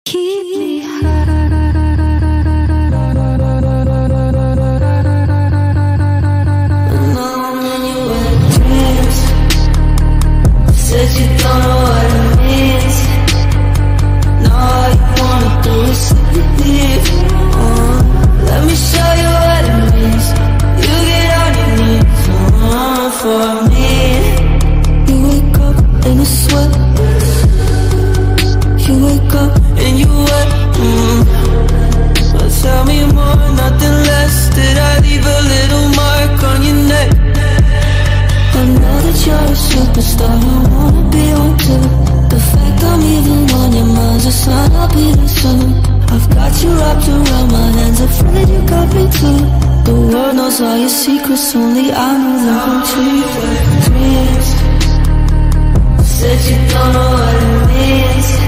Keep me high. And now I'm in your wet dreams. Said you don't know what it means. Now all you wanna do is sleep. Let me show you what it means. You get on your knees for me. You wake up in a sweat. You wake up and you wet. But tell me more, nothing less. Did I leave a little mark on your neck? I know that you're a superstar, I wanna be one too. The fact I'm even on your mind's a sign I'll be there soon. I've got you wrapped around my hands, afraid you got me too. The world knows all your secrets, only I know them from dreams. Said you don't know what it means.